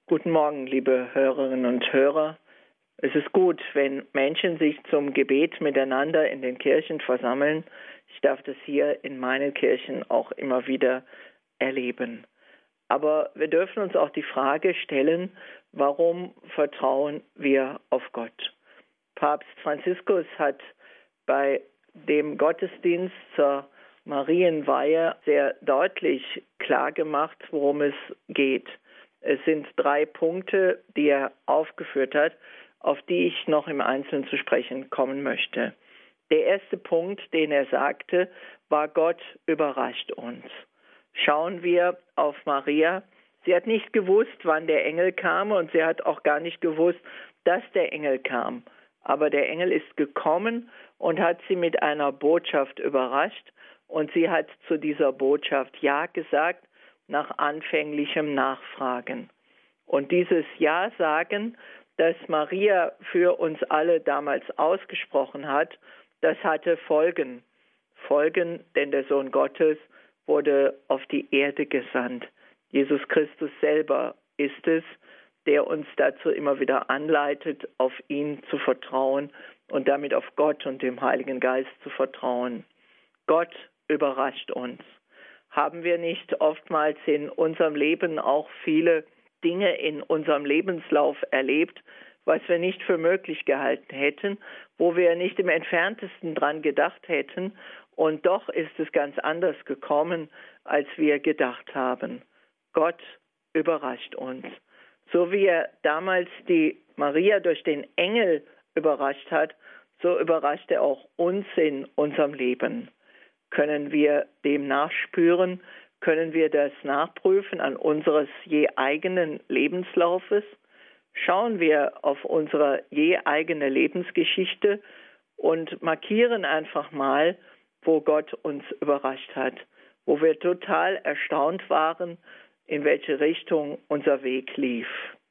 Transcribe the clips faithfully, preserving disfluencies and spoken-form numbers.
Guten Morgen, liebe Hörerinnen und Hörer. Es ist gut, wenn Menschen sich zum Gebet miteinander in den Kirchen versammeln. Ich darf das hier in meinen Kirchen auch immer wieder erleben. Aber wir dürfen uns auch die Frage stellen, warum vertrauen wir auf Gott? Papst Franziskus hat bei dem Gottesdienst zur Marienweihe sehr deutlich klargemacht, worum es geht. Es sind drei Punkte, die er aufgeführt hat, auf die ich noch im Einzelnen zu sprechen kommen möchte. Der erste Punkt, den er sagte, war: Gott überrascht uns. Schauen wir auf Maria. Sie hat nicht gewusst, wann der Engel kam, und sie hat auch gar nicht gewusst, dass der Engel kam. Aber der Engel ist gekommen und hat sie mit einer Botschaft überrascht, und sie hat zu dieser Botschaft Ja gesagt, nach anfänglichem Nachfragen. Und dieses Ja-Sagen, das Maria für uns alle damals ausgesprochen hat, das hatte Folgen. Folgen, denn der Sohn Gottes wurde auf die Erde gesandt. Jesus Christus selber ist es, der uns dazu immer wieder anleitet, auf ihn zu vertrauen und damit auf Gott und dem Heiligen Geist zu vertrauen. Gott überrascht uns. Haben wir nicht oftmals in unserem Leben auch viele Dinge in unserem Lebenslauf erlebt, was wir nicht für möglich gehalten hätten, wo wir nicht im Entferntesten dran gedacht hätten, und doch ist es ganz anders gekommen, als wir gedacht haben. Gott überrascht uns. So wie er damals die Maria durch den Engel überrascht hat, so überrascht er auch uns in unserem Leben. Können wir dem nachspüren? Können wir das nachprüfen an unseres je eigenen Lebenslaufes? Schauen wir auf unsere je eigene Lebensgeschichte und markieren einfach mal, wo Gott uns überrascht hat, wo wir total erstaunt waren, in welche Richtung unser Weg lief.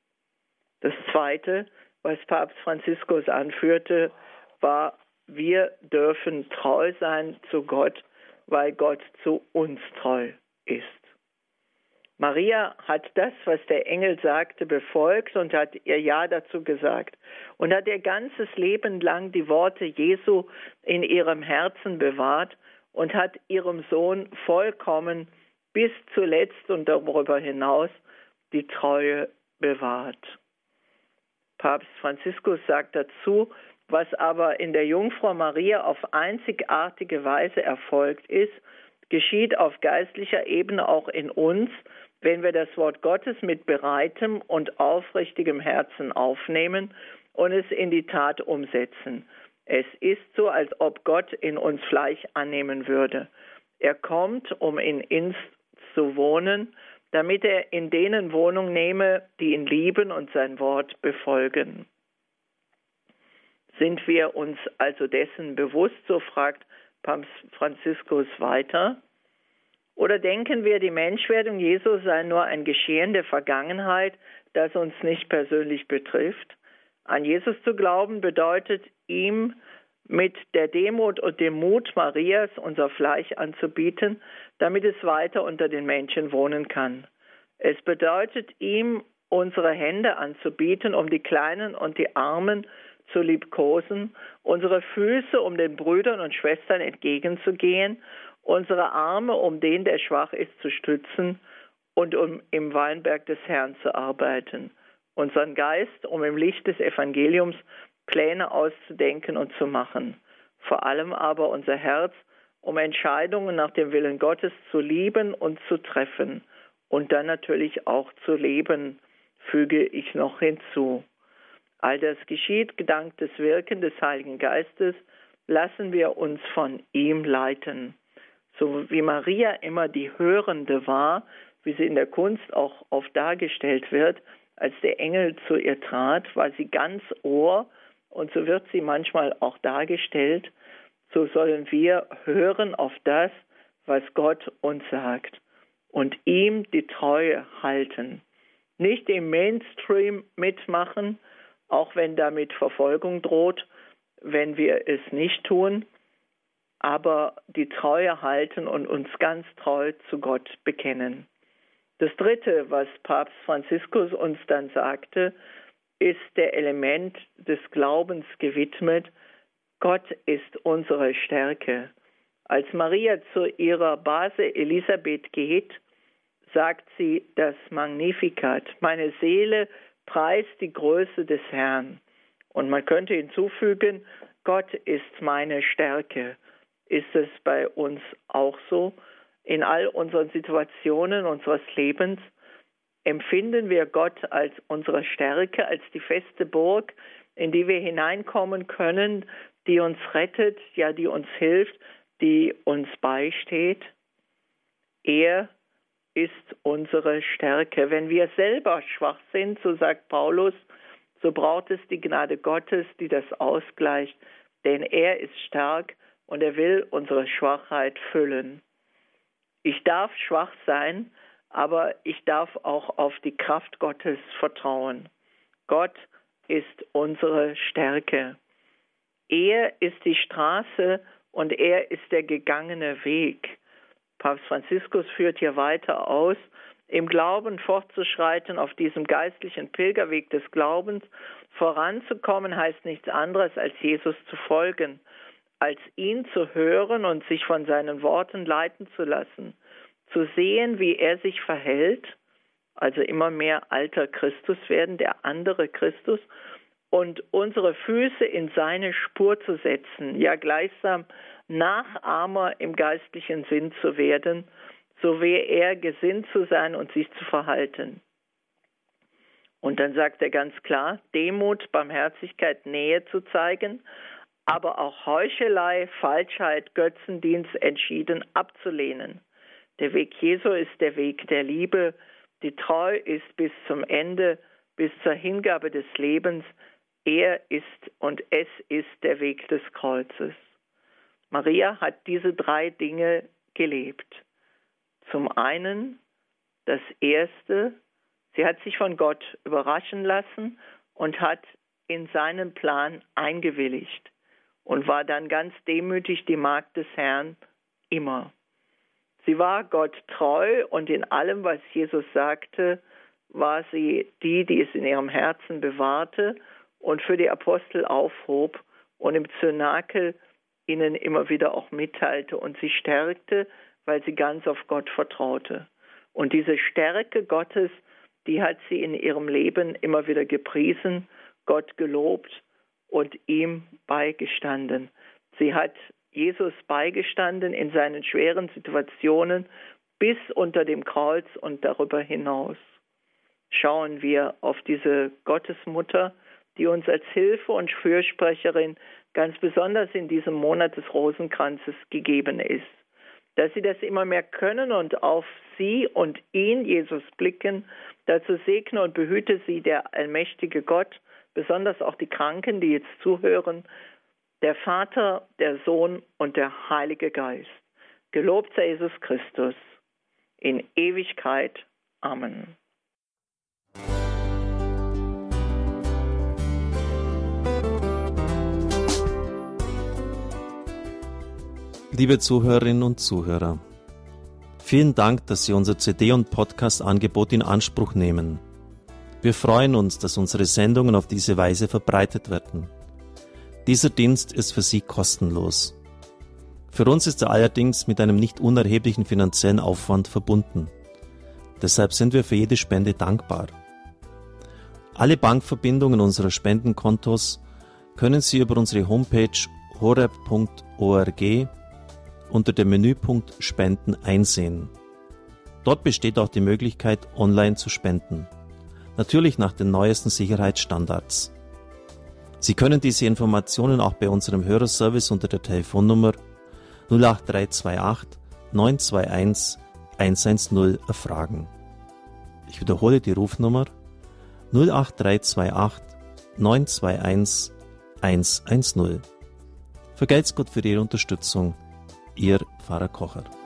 Das Zweite, was Papst Franziskus anführte, war: Wir dürfen treu sein zu Gott, weil Gott zu uns treu ist. Maria hat das, was der Engel sagte, befolgt und hat ihr Ja dazu gesagt und hat ihr ganzes Leben lang die Worte Jesu in ihrem Herzen bewahrt und hat ihrem Sohn vollkommen bis zuletzt und darüber hinaus die Treue bewahrt. Papst Franziskus sagt dazu: Was aber in der Jungfrau Maria auf einzigartige Weise erfolgt ist, geschieht auf geistlicher Ebene auch in uns, wenn wir das Wort Gottes mit bereitem und aufrichtigem Herzen aufnehmen und es in die Tat umsetzen. Es ist so, als ob Gott in uns Fleisch annehmen würde. Er kommt, um in uns zu wohnen, damit er in denen Wohnung nehme, die ihn lieben und sein Wort befolgen. Sind wir uns also dessen bewusst, so fragt Papst Franziskus weiter? Oder denken wir, die Menschwerdung Jesu sei nur ein Geschehen der Vergangenheit, das uns nicht persönlich betrifft? An Jesus zu glauben bedeutet, ihm mit der Demut und dem Mut Marias unser Fleisch anzubieten, damit es weiter unter den Menschen wohnen kann. Es bedeutet, ihm unsere Hände anzubieten, um die Kleinen und die Armen zu liebkosen, unsere Füße, um den Brüdern und Schwestern entgegenzugehen, unsere Arme, um den, der schwach ist, zu stützen und um im Weinberg des Herrn zu arbeiten, unseren Geist, um im Licht des Evangeliums Pläne auszudenken und zu machen, vor allem aber unser Herz, um Entscheidungen nach dem Willen Gottes zu lieben und zu treffen und dann natürlich auch zu leben, füge ich noch hinzu. All das geschieht dank des Wirken des Heiligen Geistes. Lassen wir uns von ihm leiten. So wie Maria immer die Hörende war, wie sie in der Kunst auch oft dargestellt wird, als der Engel zu ihr trat, war sie ganz Ohr, und so wird sie manchmal auch dargestellt. So sollen wir hören auf das, was Gott uns sagt, und ihm die Treue halten. Nicht im Mainstream mitmachen, auch wenn damit Verfolgung droht, wenn wir es nicht tun, aber die Treue halten und uns ganz treu zu Gott bekennen. Das Dritte, was Papst Franziskus uns dann sagte, ist der Element des Glaubens gewidmet. Gott ist unsere Stärke. Als Maria zu ihrer Base Elisabeth geht, sagt sie das Magnificat. Meine Seele preist die Größe des Herrn. Und man könnte hinzufügen, Gott ist meine Stärke. Ist es bei uns auch so? In all unseren Situationen unseres Lebens empfinden wir Gott als unsere Stärke, als die feste Burg, in die wir hineinkommen können, die uns rettet, ja, die uns hilft, die uns beisteht. Er ist unsere Stärke. Wenn wir selber schwach sind, so sagt Paulus, so braucht es die Gnade Gottes, die das ausgleicht, denn er ist stark und er will unsere Schwachheit füllen. Ich darf schwach sein, aber ich darf auch auf die Kraft Gottes vertrauen. Gott ist unsere Stärke. Er ist die Straße und er ist der gegangene Weg. Papst Franziskus führt hier weiter aus, im Glauben fortzuschreiten, auf diesem geistlichen Pilgerweg des Glaubens voranzukommen, heißt nichts anderes, als Jesus zu folgen, als ihn zu hören und sich von seinen Worten leiten zu lassen, zu sehen, wie er sich verhält, also immer mehr alter Christus werden, der andere Christus, und unsere Füße in seine Spur zu setzen, ja gleichsam Nachahmer im geistlichen Sinn zu werden, so wie er gesinnt zu sein und sich zu verhalten. Und dann sagt er ganz klar, Demut, Barmherzigkeit, Nähe zu zeigen, aber auch Heuchelei, Falschheit, Götzendienst entschieden abzulehnen. Der Weg Jesu ist der Weg der Liebe, die Treu ist bis zum Ende, bis zur Hingabe des Lebens. Er ist und es ist der Weg des Kreuzes. Maria hat diese drei Dinge gelebt. Zum einen das Erste, sie hat sich von Gott überraschen lassen und hat in seinen Plan eingewilligt und war dann ganz demütig die Magd des Herrn immer. Sie war Gott treu und in allem, was Jesus sagte, war sie die, die es in ihrem Herzen bewahrte und für die Apostel aufhob und im Zynakel ihnen immer wieder auch mitteilte und sie stärkte, weil sie ganz auf Gott vertraute. Und diese Stärke Gottes, die hat sie in ihrem Leben immer wieder gepriesen, Gott gelobt und ihm beigestanden. Sie hat Jesus beigestanden in seinen schweren Situationen bis unter dem Kreuz und darüber hinaus. Schauen wir auf diese Gottesmutter, die uns als Hilfe und Fürsprecherin ganz besonders in diesem Monat des Rosenkranzes gegeben ist. Dass sie das immer mehr können und auf sie und ihn, Jesus, blicken, dazu segne und behüte sie der allmächtige Gott, besonders auch die Kranken, die jetzt zuhören, der Vater, der Sohn und der Heilige Geist. Gelobt sei Jesus Christus in Ewigkeit. Amen. Liebe Zuhörerinnen und Zuhörer, vielen Dank, dass Sie unser C D- und Podcast-Angebot in Anspruch nehmen. Wir freuen uns, dass unsere Sendungen auf diese Weise verbreitet werden. Dieser Dienst ist für Sie kostenlos. Für uns ist er allerdings mit einem nicht unerheblichen finanziellen Aufwand verbunden. Deshalb sind wir für jede Spende dankbar. Alle Bankverbindungen unserer Spendenkontos können Sie über unsere Homepage horeb punkt org unter dem Menüpunkt Spenden einsehen. Dort besteht auch die Möglichkeit, online zu spenden. Natürlich nach den neuesten Sicherheitsstandards. Sie können diese Informationen auch bei unserem Hörerservice unter der Telefonnummer null acht drei zwei acht neun zwei eins eins eins null erfragen. Ich wiederhole die Rufnummer null acht drei zwei acht neun zwei eins eins eins null. Vergelt's Gott für Ihre Unterstützung. Ihr Pfarrer Kocher.